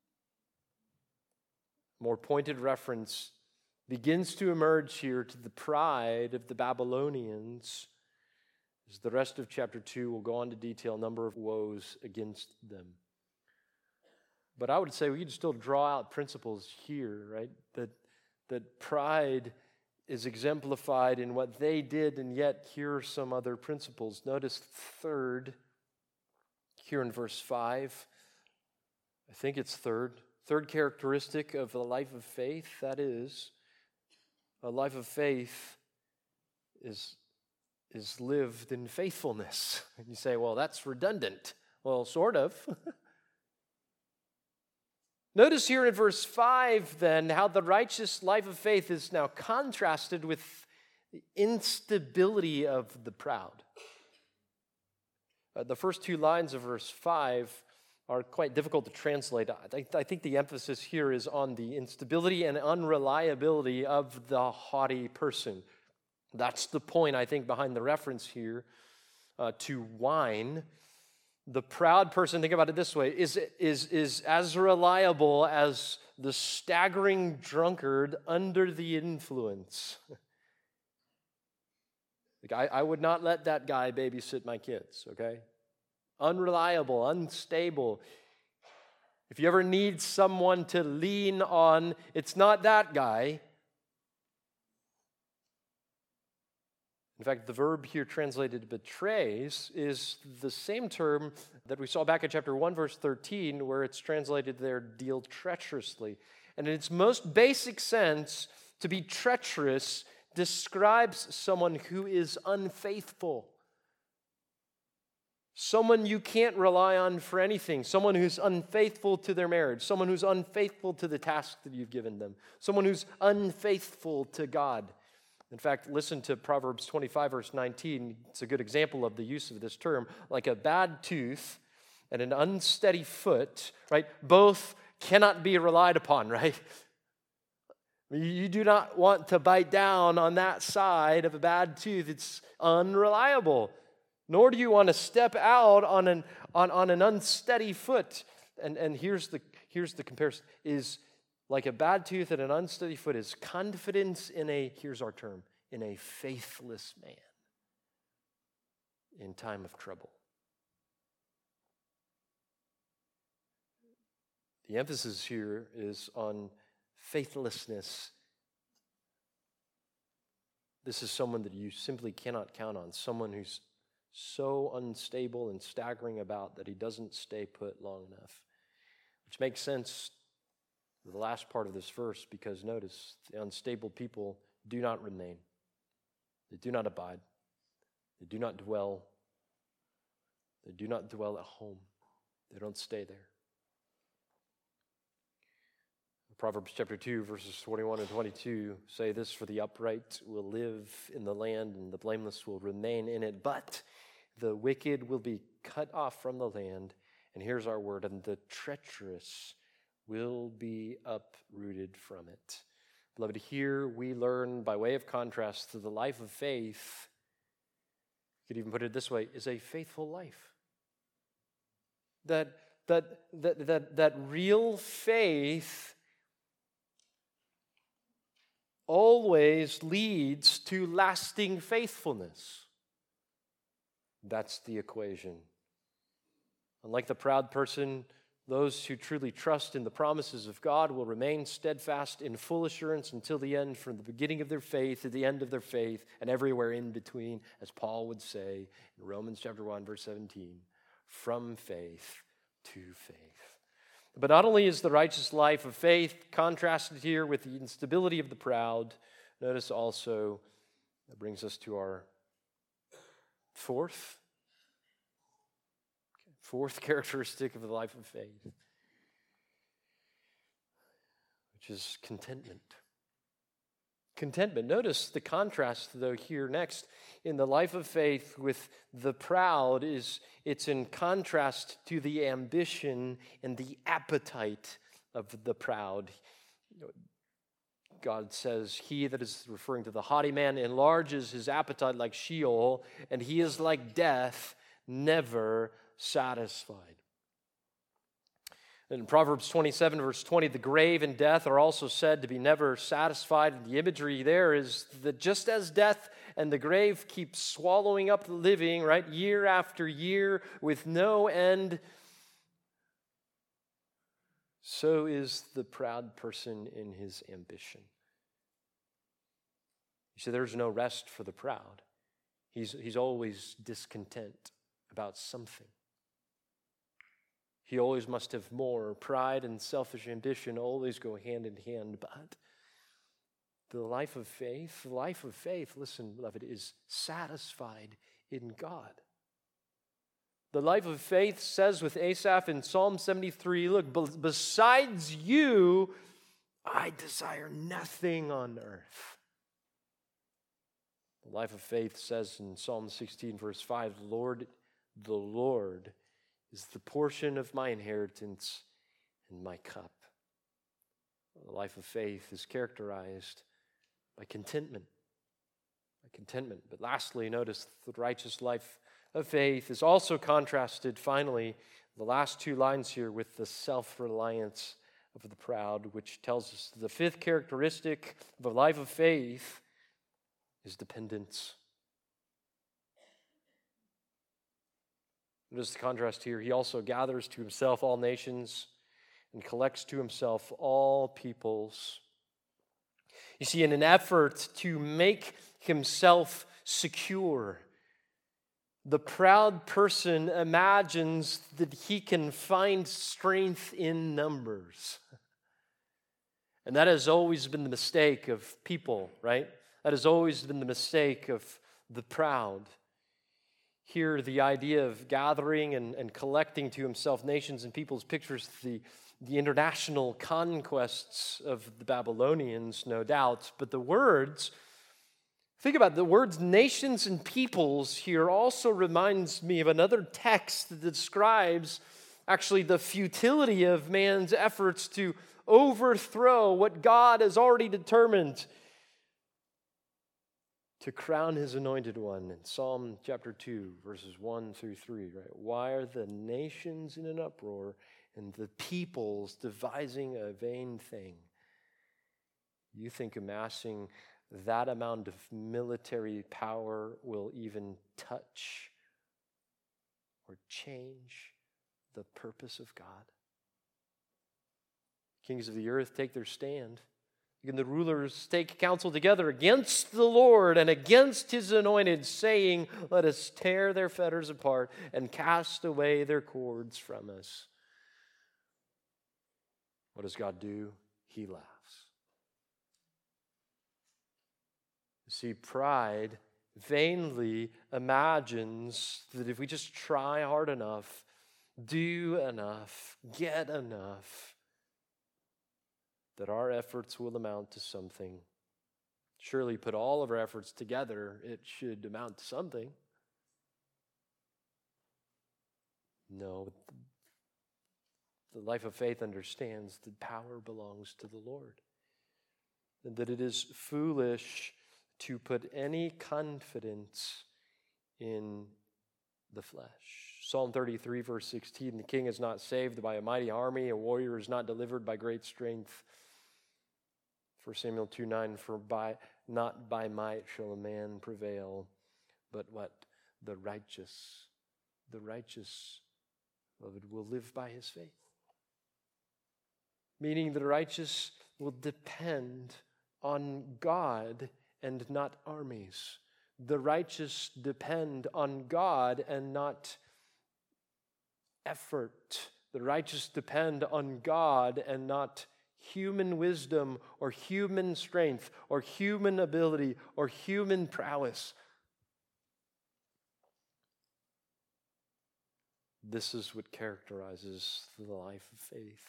More pointed reference begins to emerge here to the pride of the Babylonians, as the rest of chapter two will go on to detail a number of woes against them. But I would say we could still draw out principles here, right? That, that pride is exemplified in what they did, and yet here are some other principles. Notice third, here in verse five, I think it's third, third characteristic of the life of faith, that is, a life of faith is, is lived in faithfulness. And you say, well, that's redundant. Well, sort of. Notice here in verse five, then, how the righteous life of faith is now contrasted with the instability of the proud. Uh, the first two lines of verse five are quite difficult to translate. I, I think the emphasis here is on the instability and unreliability of the haughty person. That's the point, I think, behind the reference here uh, to wine. The proud person, think about it this way, is, is, is as reliable as the staggering drunkard under the influence. Like I, I would not let that guy babysit my kids, okay? Unreliable, unstable. If you ever need someone to lean on, it's not that guy. In fact, the verb here translated betrays is the same term that we saw back in chapter one, verse thirteen, where it's translated there, deal treacherously. And in its most basic sense, to be treacherous describes someone who is unfaithful. someone you can't rely on for anything, someone who's unfaithful to their marriage, someone who's unfaithful to the task that you've given them, someone who's unfaithful to God. In fact, listen to Proverbs twenty-five, verse nineteen. It's a good example of the use of this term. Like a bad tooth and an unsteady foot, right? Both cannot be relied upon, right? You do not want to bite down on that side of a bad tooth. It's unreliable. Nor do you want to step out on an, on, on an unsteady foot. And, and here's the, here's the comparison. Is like a bad tooth and an unsteady foot is confidence in a, here's our term, in a faithless man in time of trouble. The emphasis here is on faithlessness. This is someone that you simply cannot count on, someone who's so unstable and staggering about that he doesn't stay put long enough. Which makes sense for the last part of this verse, because notice, the unstable people do not remain. They do not abide. They do not dwell. They do not dwell at home. They don't stay there. Proverbs chapter two, verses twenty-one and twenty-two say this: for the upright will live in the land, and the blameless will remain in it, but the wicked will be cut off from the land. And here's our word: and the treacherous will be uprooted from it. Beloved, here we learn, by way of contrast, to the life of faith, you could even put it this way, is a faithful life. That, that, that, that, that real faith always leads to lasting faithfulness. That's the equation. Unlike the proud person, those who truly trust in the promises of God will remain steadfast in full assurance until the end, from the beginning of their faith to the end of their faith, and everywhere in between, as Paul would say in Romans chapter one, verse seventeen, from faith to faith. But not only is the righteous life of faith contrasted here with the instability of the proud, notice also that brings us to our fourth, fourth characteristic of the life of faith, which is contentment. Contentment. Notice the contrast, though, here next in the life of faith with the proud is it's in contrast to the ambition and the appetite of the proud. God says, he that is referring to the haughty man enlarges his appetite like Sheol, and he is like death, never satisfied. In Proverbs twenty-seven, verse twenty, the grave and death are also said to be never satisfied. And the imagery there is that just as death and the grave keep swallowing up the living, right, year after year with no end, so is the proud person in his ambition. You see, there's no rest for the proud. He's, he's always discontent about something. He always must have more. Pride and selfish ambition always go hand in hand. But the life of faith, the life of faith, listen, beloved, is satisfied in God. The life of faith says with Asaph in Psalm seventy-three, look, besides you, I desire nothing on earth. The life of faith says in Psalm sixteen, verse five, Lord, the Lord is the portion of my inheritance and my cup. The life of faith is characterized by contentment. By contentment. But lastly, notice the righteous life of faith is also contrasted, finally, the last two lines here, with the self-reliance of the proud, which tells us the fifth characteristic of a life of faith is dependence. Notice the contrast here. He also gathers to himself all nations and collects to himself all peoples. You see, in an effort to make himself secure, the proud person imagines that he can find strength in numbers. And that has always been the mistake of people, right? That has always been the mistake of the proud. Here, the idea of gathering and, and collecting to himself nations and peoples pictures the, the international conquests of the Babylonians, no doubt. But the words, think about it, the words nations and peoples here also reminds me of another text that describes actually the futility of man's efforts to overthrow what God has already determined to crown his anointed one. In Psalm chapter two, verses one through three, right? Why are the nations in an uproar and the peoples devising a vain thing? You think amassing that amount of military power will even touch or change the purpose of God? Kings of the earth take their stand. And the rulers take counsel together against the Lord and against his anointed, saying, let us tear their fetters apart and cast away their cords from us. What does God do? He laughs. You see, pride vainly imagines that if we just try hard enough, do enough, get enough, that our efforts will amount to something. Surely put all of our efforts together, it should amount to something. No, the life of faith understands that power belongs to the Lord, and that it is foolish to put any confidence in the flesh. Psalm thirty-three, verse sixteen, the king is not saved by a mighty army, a warrior is not delivered by great strength. First Samuel two nine, for by not by might shall a man prevail, but what? The righteous, the righteous, beloved, will live by his faith. Meaning the righteous will depend on God and not armies. The righteous depend on God and not effort. The righteous depend on God and not human wisdom or human strength or human ability or human prowess. This is what characterizes the life of faith.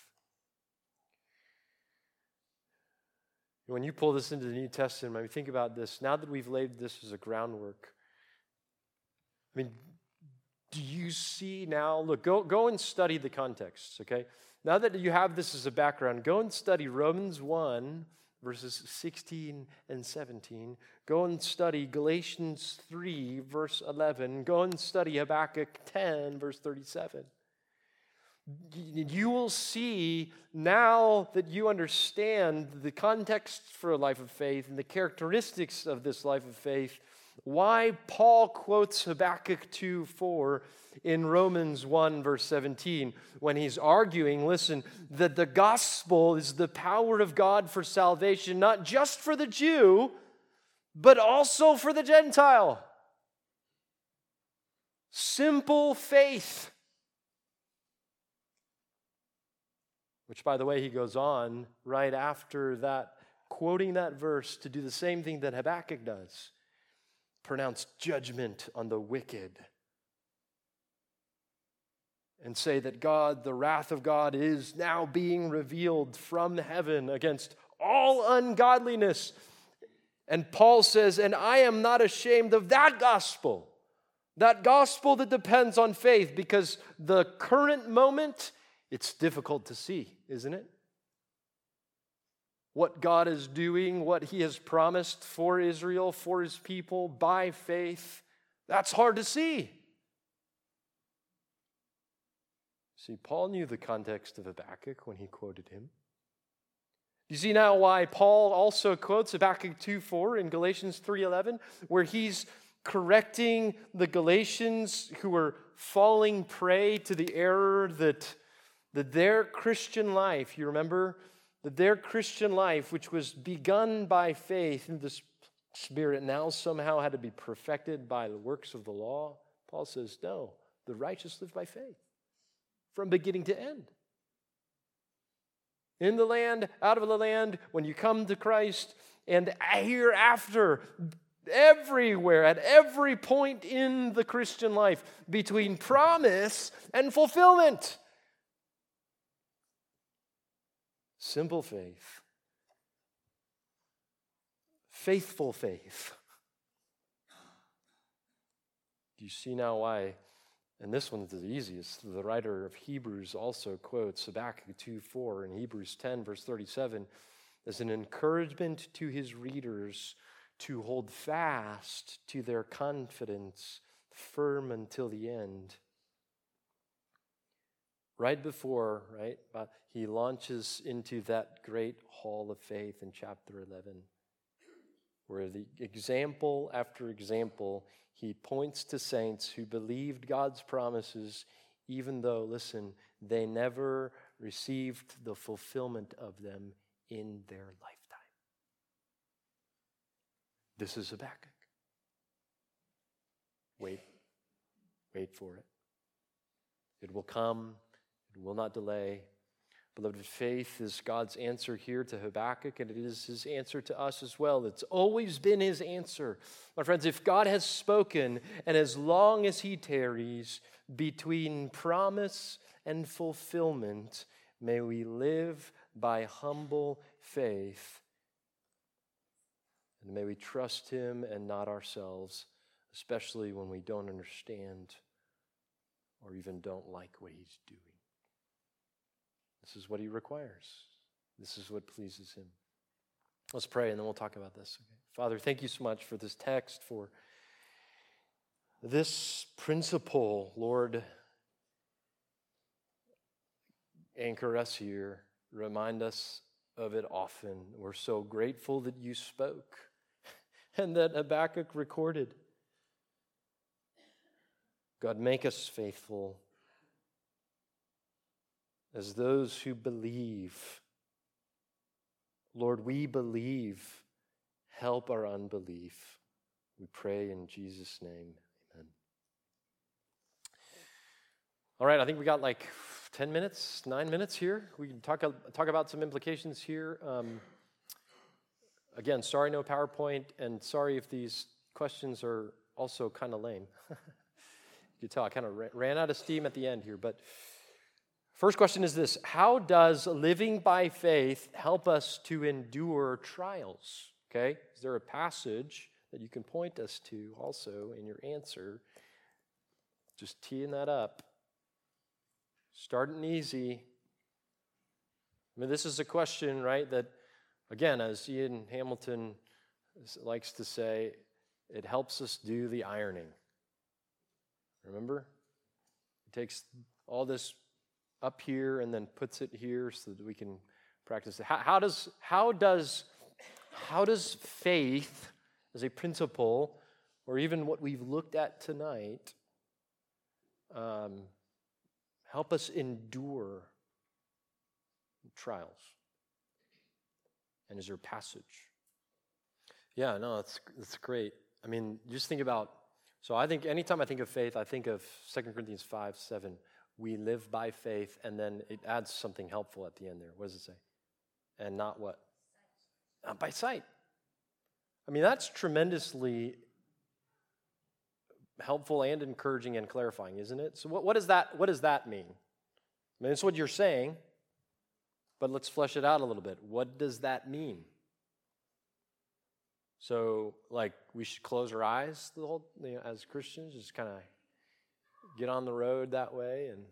When you pull this into the New Testament, I mean, think about this. Now that we've laid this as a groundwork, I mean, do you see now? Look, go, go and study the context, okay? Now that you have this as a background, go and study Romans one, verses sixteen and seventeen. Go and study Galatians three, verse eleven. Go and study Habakkuk ten, verse thirty-seven. You will see, now that you understand the context for a life of faith and the characteristics of this life of faith, why Paul quotes Habakkuk two four in Romans one, verse seventeen, when he's arguing, listen, that the gospel is the power of God for salvation, not just for the Jew, but also for the Gentile. Simple faith. Which, by the way, he goes on right after that, quoting that verse to do the same thing that Habakkuk does. Pronounce judgment on the wicked. And say that God, the wrath of God, is now being revealed from heaven against all ungodliness. And Paul says, and I am not ashamed of that gospel. That gospel that depends on faith, because the current moment, it's difficult to see, isn't it? What God is doing, what he has promised for Israel, for his people, by faith, that's hard to see. See, Paul knew the context of Habakkuk when he quoted him. You see now why Paul also quotes Habakkuk two four in Galatians three eleven, where he's correcting the Galatians who were falling prey to the error that, that their Christian life, you remember, that their Christian life, which was begun by faith in the Spirit, now somehow had to be perfected by the works of the law. Paul says, no, the righteous live by faith from beginning to end. In the land, out of the land, when you come to Christ, and hereafter, everywhere, at every point in the Christian life, between promise and fulfillment. Simple faith. Faithful faith. Do you see now why? And this one's the easiest. The writer of Hebrews also quotes Habakkuk two four and Hebrews ten, verse thirty-seven, as an encouragement to his readers to hold fast to their confidence, firm until the end. Right before, right, he launches into that great hall of faith in chapter eleven, where the example after example, he points to saints who believed God's promises, even though, listen, they never received the fulfillment of them in their lifetime. This is Habakkuk. Wait. Wait for it. It will come. It will not delay. Beloved, faith is God's answer here to Habakkuk, and it is his answer to us as well. It's always been his answer. My friends, if God has spoken, and as long as he tarries between promise and fulfillment, may we live by humble faith. And may we trust him and not ourselves, especially when we don't understand or even don't like what he's doing. This is what he requires. This is what pleases him. Let's pray, and then we'll talk about this. Okay. Father, thank you so much for this text, for this principle, Lord. Anchor us here. Remind us of it often. We're so grateful that you spoke and that Habakkuk recorded. God, make us faithful as those who believe. Lord, we believe. Help our unbelief. We pray in Jesus' name. Amen. All right, I think we got like ten minutes, nine minutes here. We can talk, talk about some implications here. Um, again, sorry no PowerPoint, and sorry if these questions are also kind of lame. You can tell I kind of ran out of steam at the end here, but first question is this: how does living by faith help us to endure trials? Okay, is there a passage that you can point us to also in your answer? Just teeing that up. Starting easy. I mean, this is a question, right, that, again, as Ian Hamilton likes to say, it helps us do the ironing. Remember? He takes all this up here and then puts it here so that we can practice it. How, how does how does how does faith as a principle, or even what we've looked at tonight, um, help us endure trials? And is there a passage? Yeah, no, it's it's great. I mean, just think about. So I think anytime I think of faith, I think of Second Corinthians five seven. We live by faith, and then it adds something helpful at the end there. What does it say? And not what? Not by sight. I mean, that's tremendously helpful and encouraging and clarifying, isn't it? So what, what does that what does that mean? I mean, it's what you're saying, but let's flesh it out a little bit. What does that mean? So, like, we should close our eyes the whole, you know, as Christians, just kind of get on the road that way and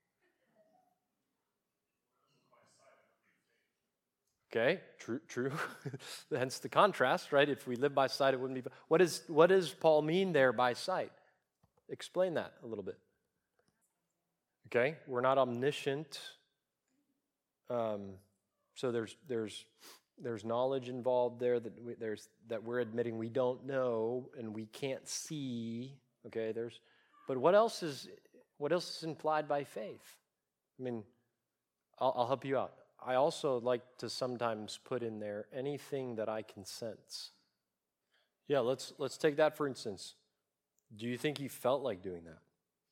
okay, true, true. Hence the contrast, right? If we live by sight, it wouldn't be. What is what does Paul mean there by sight? Explain that a little bit. Okay, we're not omniscient, um, so there's there's there's knowledge involved there that we, there's that we're admitting we don't know and we can't see. Okay, there's. But what else is what else is implied by faith? I mean, I'll, I'll help you out. I also like to sometimes put in there anything that I can sense. Yeah, let's let's take that for instance. Do you think he felt like doing that?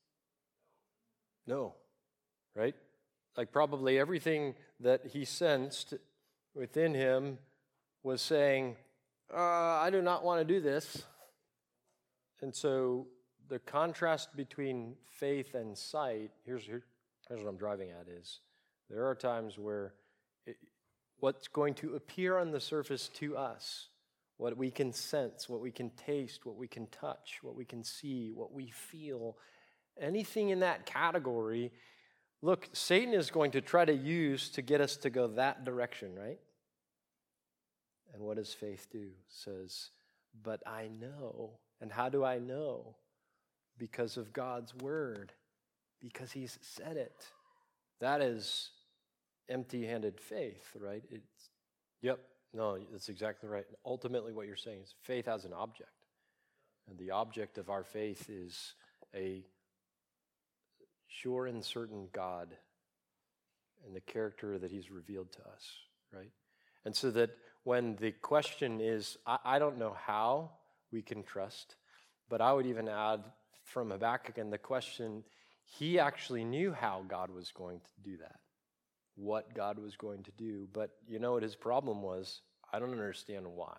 No, right? Like probably everything that he sensed within him was saying, uh, I do not want to do this. And so the contrast between faith and sight, here's, here, here's what I'm driving at, is there are times where it, what's going to appear on the surface to us, what we can sense, what we can taste, what we can touch, what we can see, what we feel, anything in that category, look, Satan is going to try to use to get us to go that direction, right? And what does faith do? It says, but I know. And how do I know? Because of God's word, because he's said it. That is empty-handed faith, right? It's, yep, no, that's exactly right. Ultimately what you're saying is faith has an object. And the object of our faith is a sure and certain God and the character that he's revealed to us, right? And so that when the question is, I, I don't know how we can trust, but I would even add from Habakkuk and the question, he actually knew how God was going to do that, what God was going to do. But you know what his problem was? I don't understand why.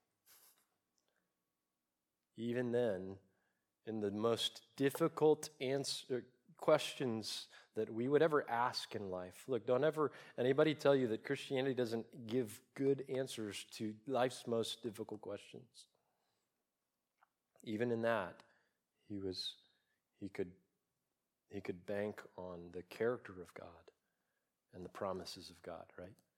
Even then, in the most difficult answer, questions that we would ever ask in life. Look, don't ever anybody tell you that Christianity doesn't give good answers to life's most difficult questions. Even in that, he was he could he could bank on the character of God and the promises of God, right?